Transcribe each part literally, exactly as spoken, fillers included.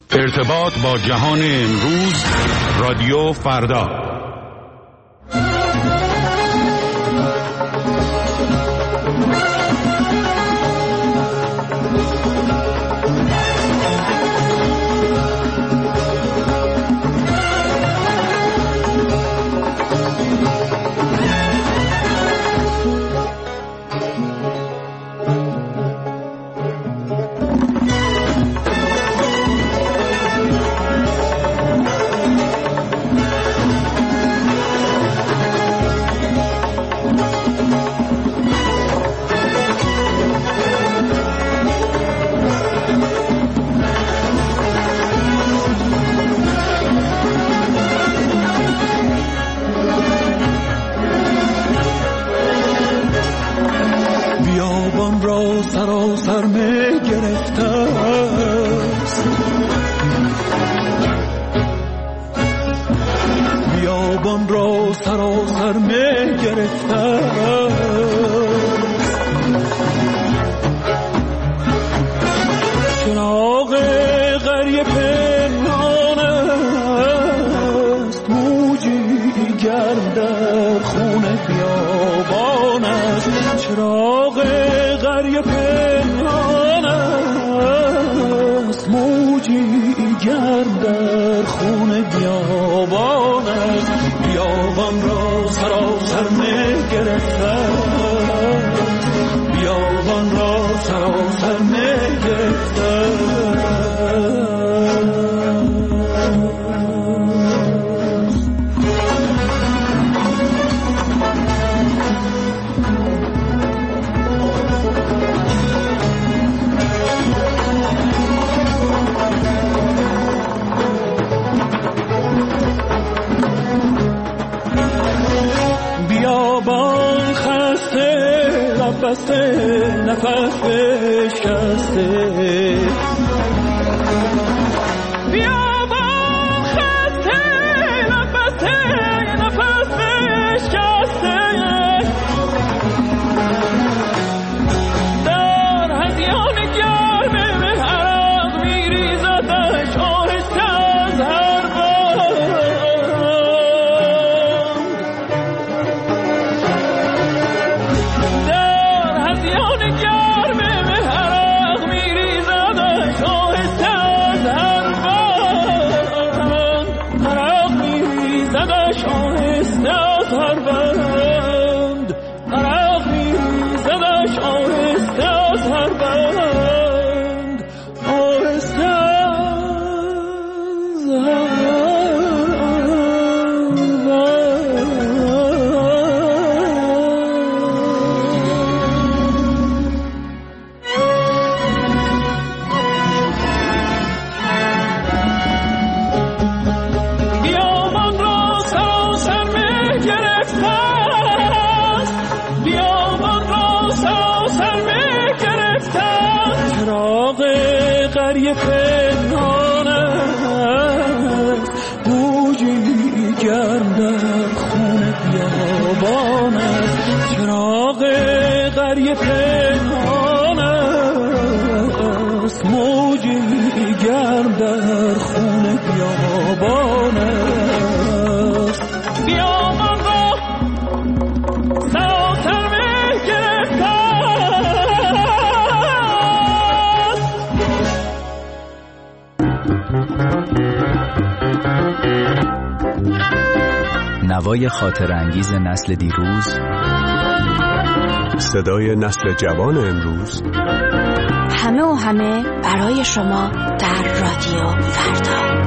ارتباط با جهان امروز، رادیو فردا. نفس بشکسته بیابان خسته نفس نفس بشکسته در هذیان گرم عرق میریزدش آهسته از هر نوای خاطر انگیز نسل دیروز، صدای نسل جوان امروز، همه و همه برای شما در رادیو فردا.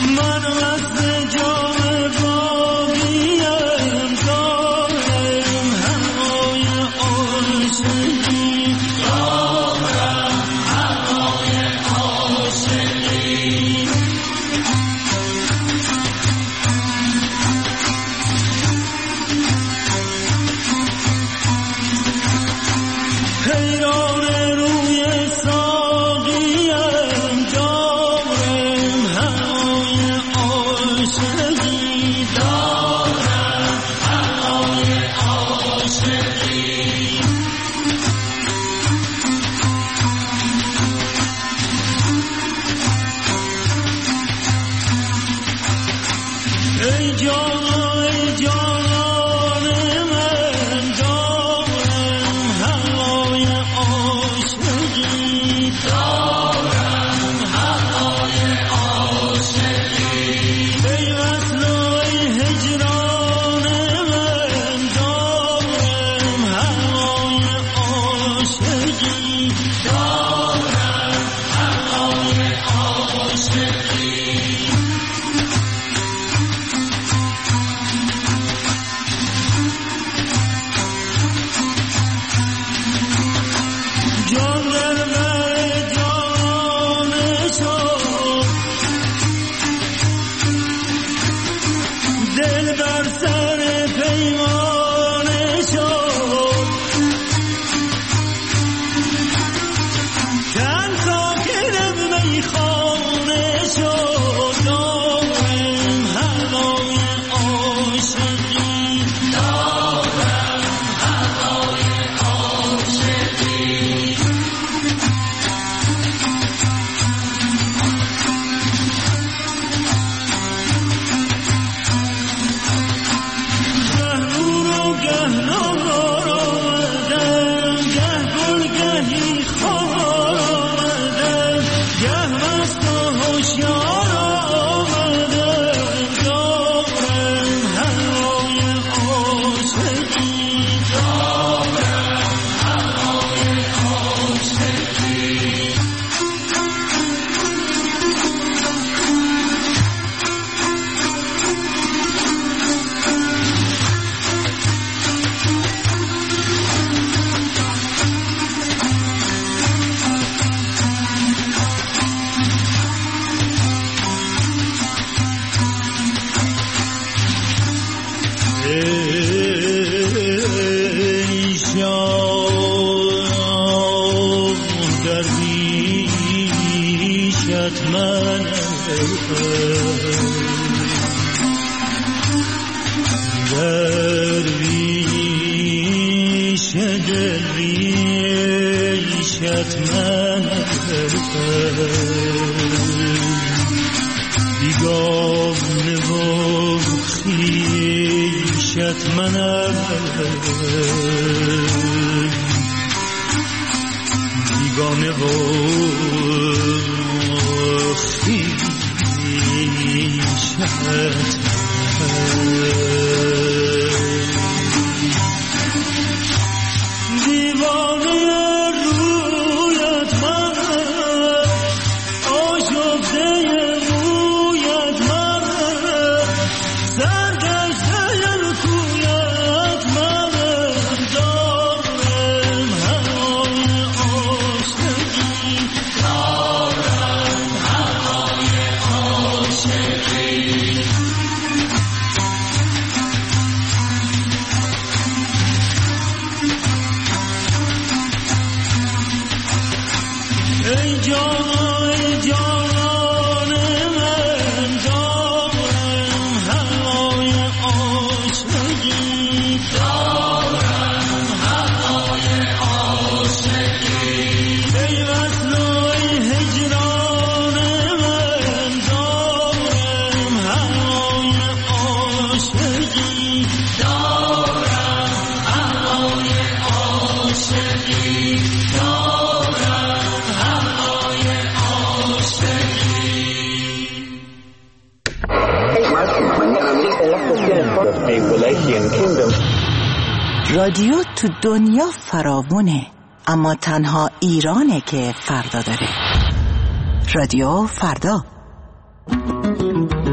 رادیو تو دنیا فراوونه، اما تنها ایرانه که فردا داره. رادیو فردا.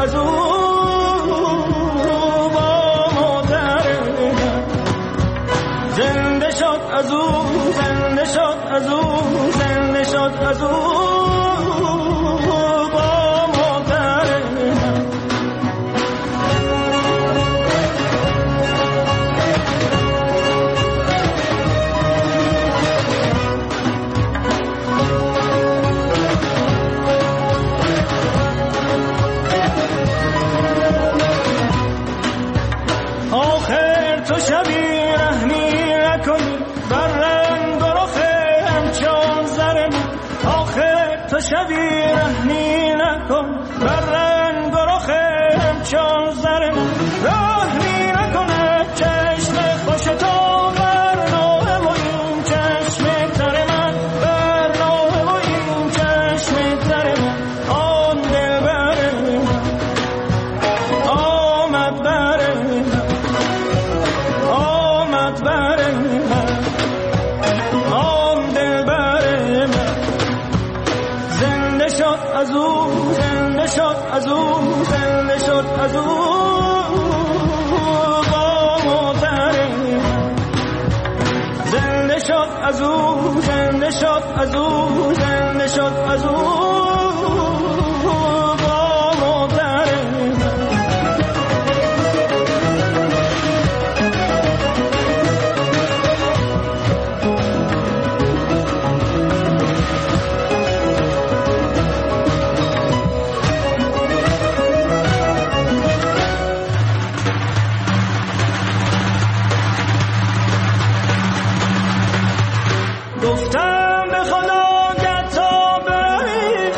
از او با مادر من، زنده شد از او، زنده شد از او، زنده شد از او با مادر من. آخر تو شبی رحمی نکنی بر رنگ و رخ همچون زر من، آخر تو شبی رحمی نکن بر رنگ و رخ همچون زر من، رحمی نکنه چشم خوش تو بر نوه و این چشم تر من، بر نوه و این چشم تر من. آن دل بر من آمد بر من، آمد بر من، آن دل بر من. زنده شد از او، زنده شد از او، زنده شد از او با مادر من، زنده شد از او، زنده شد از او، زنده شد از او با مادر من. گفتم به خدا گر تا بروی،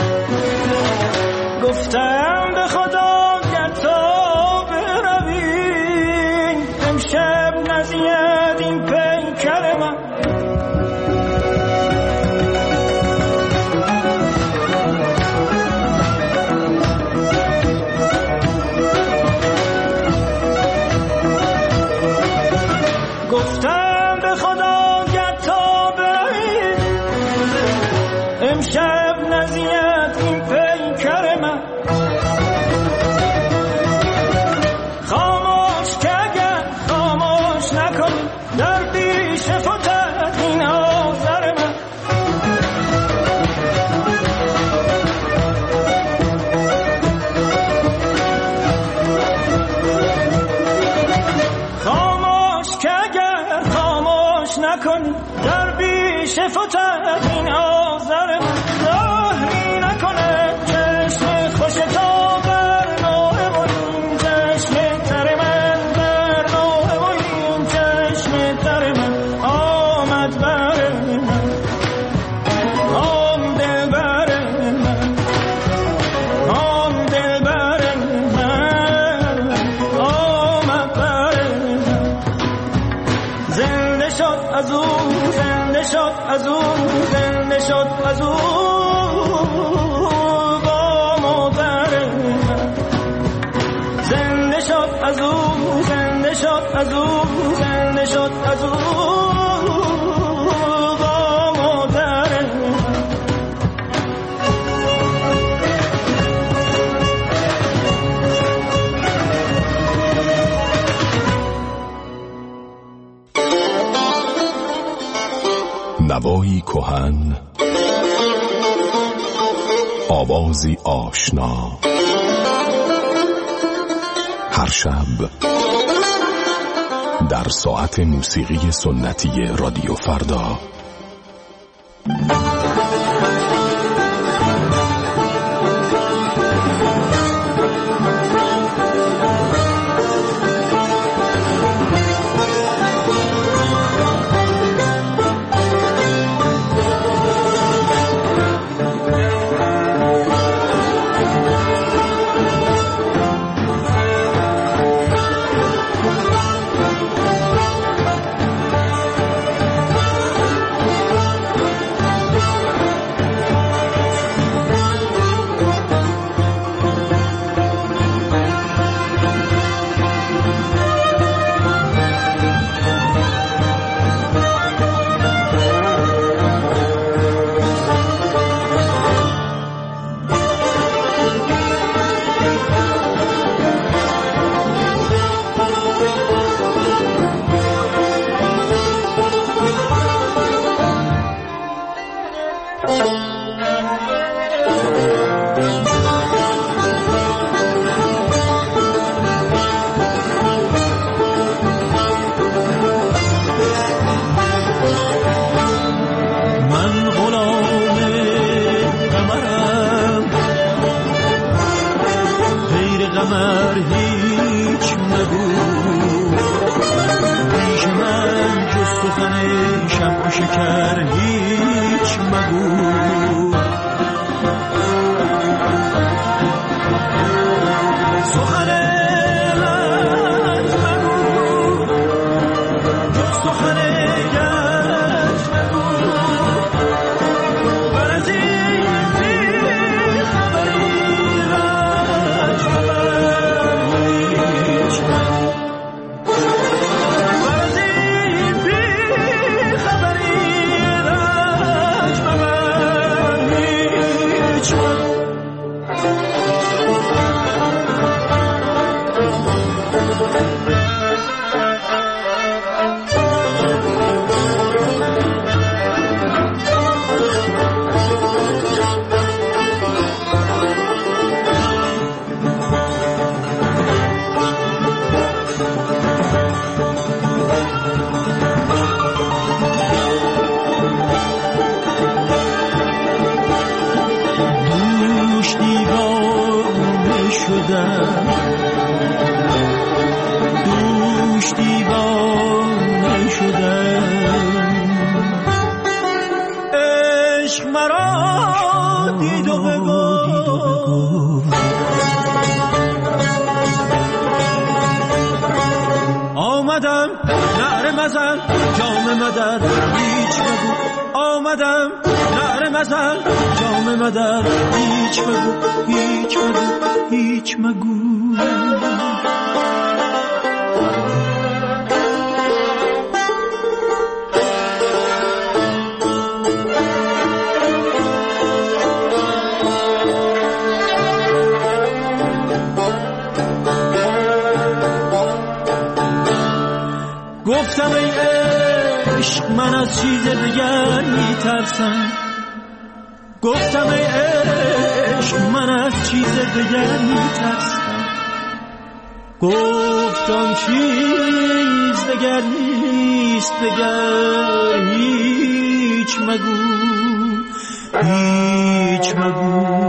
گفتم به خدا گر تا بروی، امشب نزید این پیکر من. گفتم به خدا گر تا بروی، امشب نزید این پیکر من. خاموش که اگر خاموش نکنی در پیش فتد این آذر من. خاموش که اگر خاموش نکنی در پیش فتد این آذر من. رحمی نکنه چشم خوش تو بر نوه و این چشم تر من، بر نوه و این چشم تر من. آمد بر من، آن دل بر من، آن دل بر من، آمد بر من. زنده شد از او، زنده شد از او، زنده شد از او با مادر من، زنده شد از او، زنده شد از او، زنده شد از او با مادر من. نوایی کهن، آوازی آشنا، هر شب در ساعت موسیقی سنتی رادیو فردا. شکر هیچ مگو. سخن رنج مگو جز سخن گنج مگو. بر از این بی خبری رنج مبر هیچ مگو. بر از این بی خبری رنج مبر هیچ مگو. دوش دیوانه شدم، دوش دیوانه شدم. عشق مرا دید و بگفت آمدم نعره مزن جام مدر هیچ مگو. آمدم نعره مزن جام مدر هیچ مگو. هیچ مگو هیچ مگو. گفتم ای عشق من از چیز دیگر میترسم. گفتم ای عشق من از چیز دیگر میترسم. گفتم چیز دیگر نیست دیگر هیچ مگو. هیچ مگو.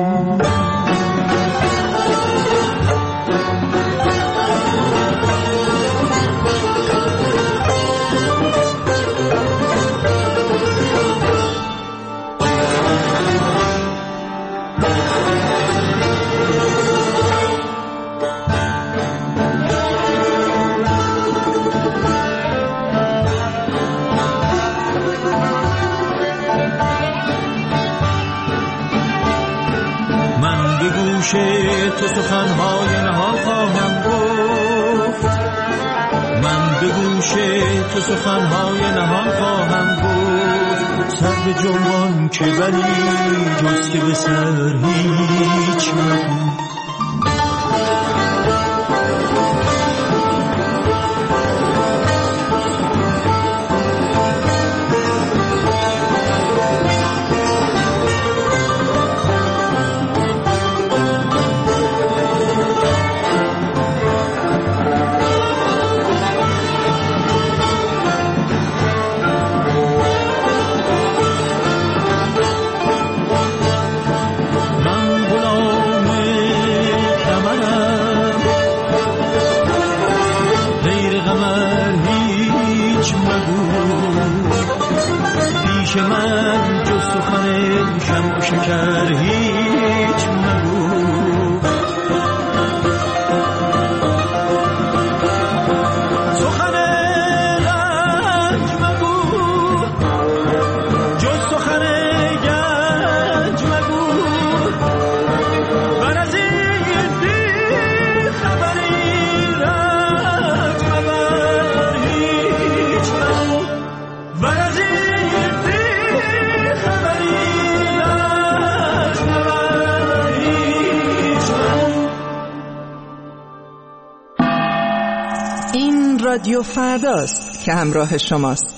تو سخنهای نهان خواهم گفت. من به گوش تو سخنهای نهان خواهم گفت. سر به جنبان که ولی جز که به سر هیچ مگو. پیش من جز سخن شمع و شکر هیچ مگو. سخن رنج مگو جز سخن گنج مگو. بر از این بی خبری رنج مبر هیچ مگو. بر از رادیو فرداست که همراه شماست.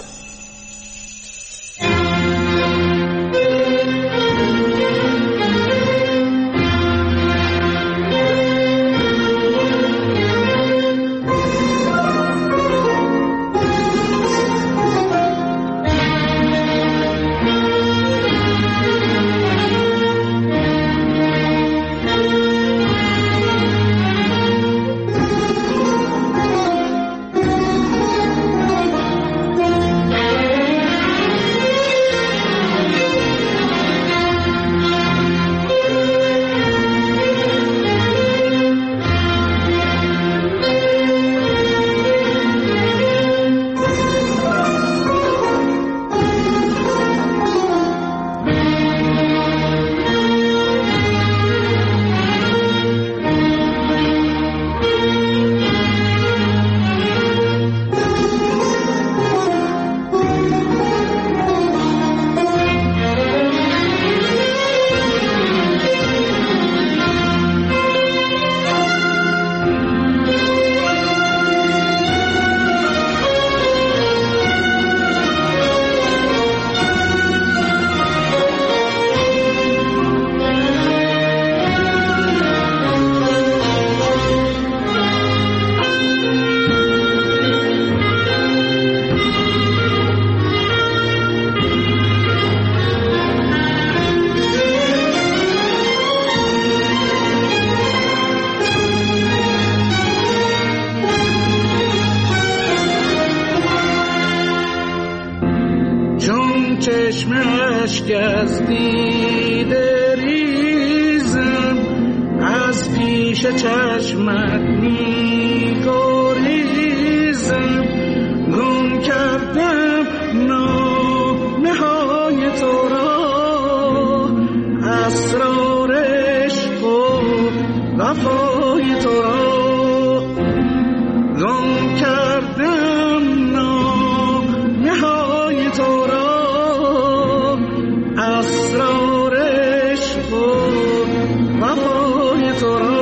چشم اشک از دیده ریزم، از پیش چشمت می گریزم. گم کردم نامه های تو را، اسرار عشق و وفای تو را. گم کردم نامه های تو را، اسرار عشق و وفای تو را.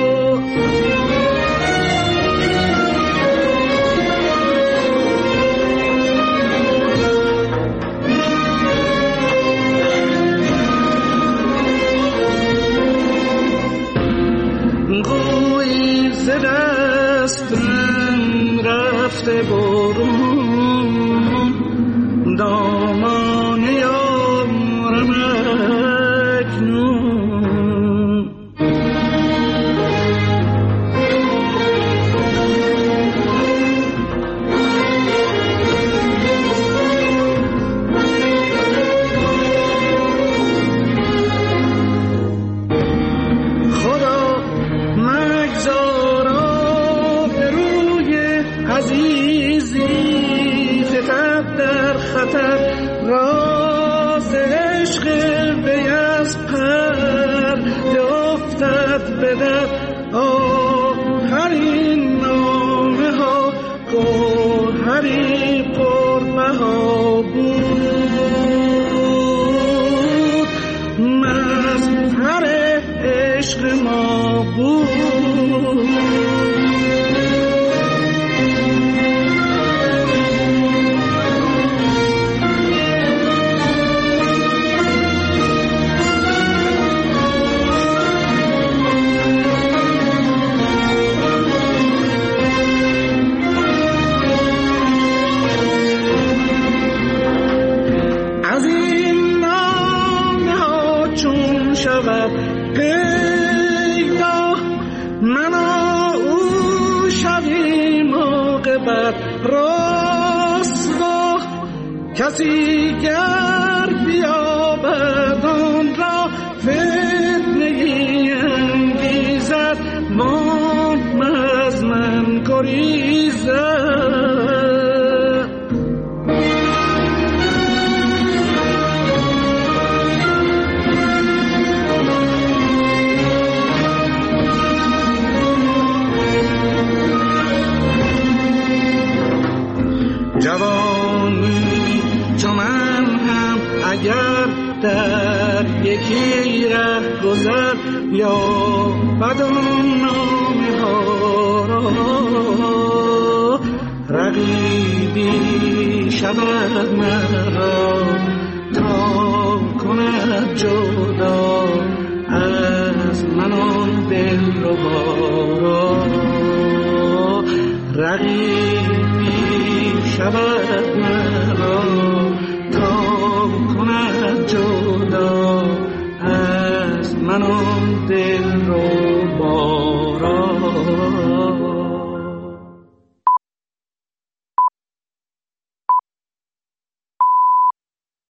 گویی ز دستم رفته برون، دامان یارم اکنون. خدا مگذارا به روی عزیزی، فتد در خطر راز عشق وی از پرده افتد به در. آخرین نامه ها گوهری پربها بود، مظهر عشق ما بود. از این نامه ها چون شود پیدا، من و او شویم عاقبت رسوا. کسی گر بیابد آن را فتنه‌ای انگیزد، وام از من گریزد. جوانی چو من هم اگر در یکی ره گذر، یا بدان نامه ها را، رقیبی شود مرا تا کند جدا از من آن دلربا را. رقیبی شود مرا